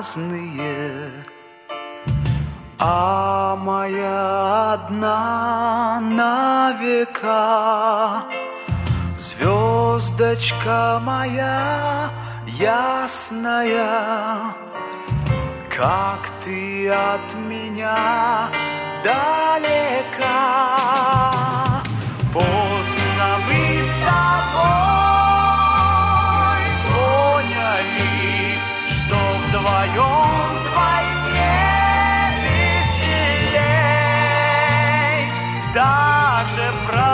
разные, а моя одна на века. Звездочка моя ясная, как ты от меня далека. Поздно мы с тобой поняли, что вдвоем вдвойне веселей. Даже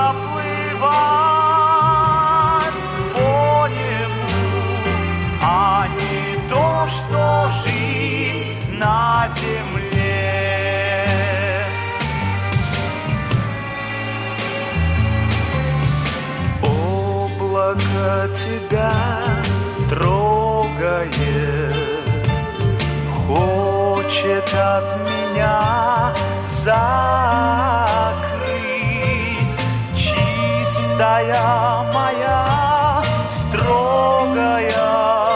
проплывать по небу, а не то, что жить на земле. Облако тебя трогает, хочет от меня закрыть. Чистая моя, строгая,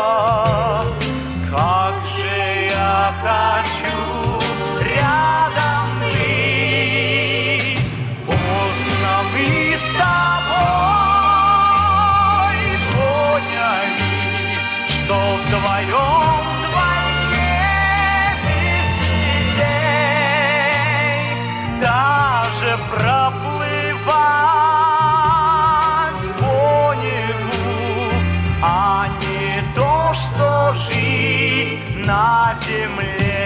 как же я хочу рядом быть. Поздно мы с тобой поняли, что вдвоем вдвойне веселей. Даже проплывать по небу, а не то, что жить на земле.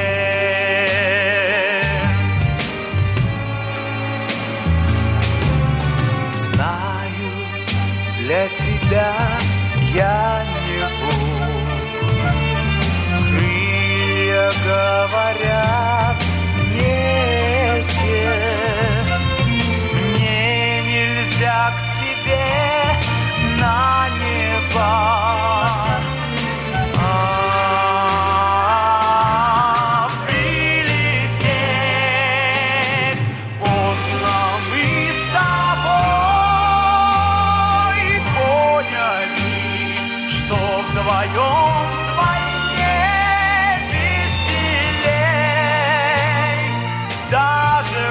Знаю, для тебя я не Бог. Крылья говорят не те. Мне нельзя к тебе на небо. Прилететь. Поздно мы с тобой поняли, что вдвоем вдвойне веселей. Даже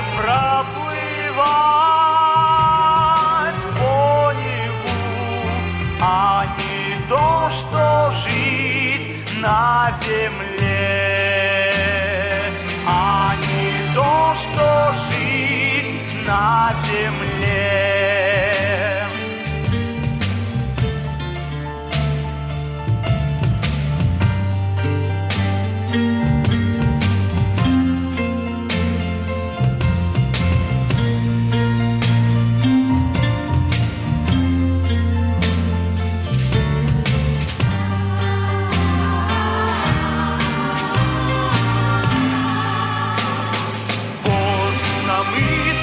проплывать по небу, а не то, что жить на земле, а не то, что жить на земле. Поздно мы с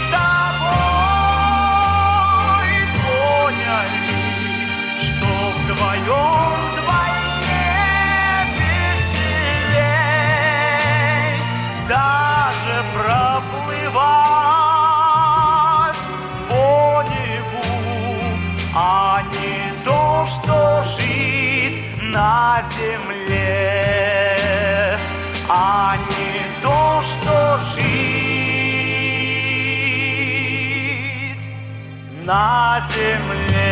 тобой поняли, что вдвоем вдвойне веселей. Даже проплывать по небу, а не то, что жить на земле, а не то, что жить на земле.